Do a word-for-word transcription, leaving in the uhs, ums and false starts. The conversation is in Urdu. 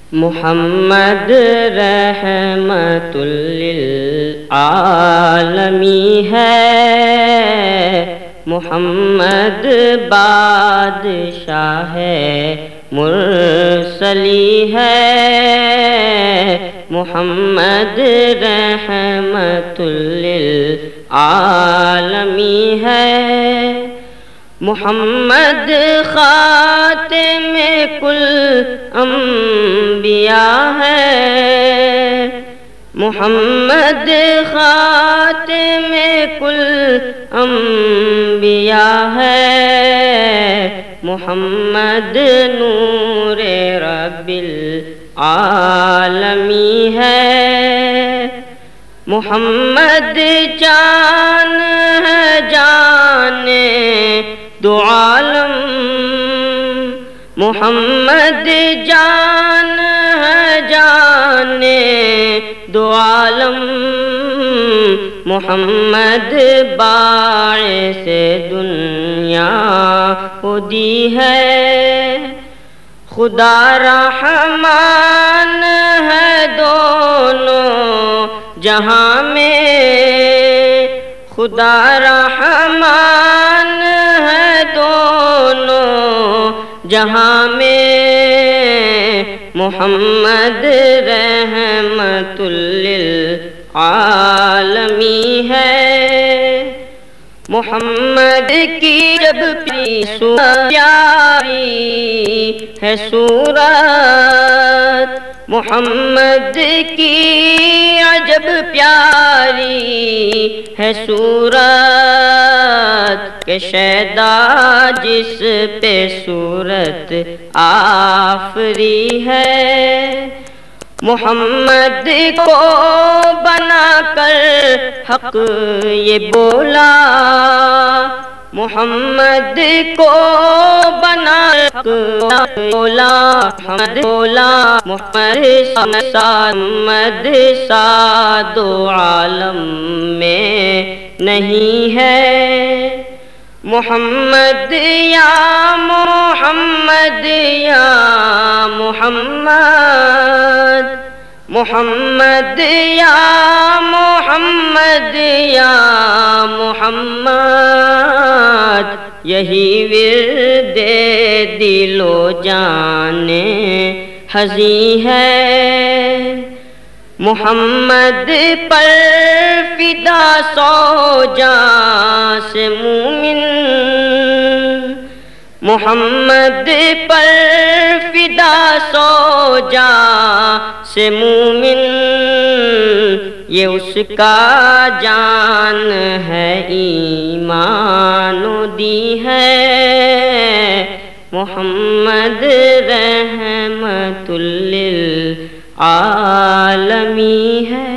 محمد رحمت للعالمین ہے، محمد بادشاہ مرسلی ہے، محمد رحمت للعالمین ہے، محمد خاتم کل انبیاء ہے، محمد خاتم کل انبیاء ہے، محمد نور رب العالمین ہے، محمد جان ہے جان دو عالم، محمد جان ہے جان دو عالم، محمد باعث دنیا کو دی ہے، خدا رحمان ہے دونوں جہاں میں، خدا رحمان ہے دونوں جہاں میں، محمد رحمت للعالمین ہے، محمد کی جب پیاری ہے صورت، محمد کی عجب پیاری ہے صورت، کہ شیدا جس پہ صورت آفری ہے، محمد کو بنا کر حق یہ بولا، محمد کو بنا حق بولا، محمد بولا، محمد محمد ساد عالم میں نہیں ہے، محمد یا محمد یا محمد، محمد یا محمد یا محمد، یہی ورد دل و جان ہنسی ہے، محمد پر فدا سو جاں سے مومن، محمد پر فدا سو جاں سے مومن، یہ اس کا جان ہے ایمان دی ہے، محمد رحمت للعالمین ہے۔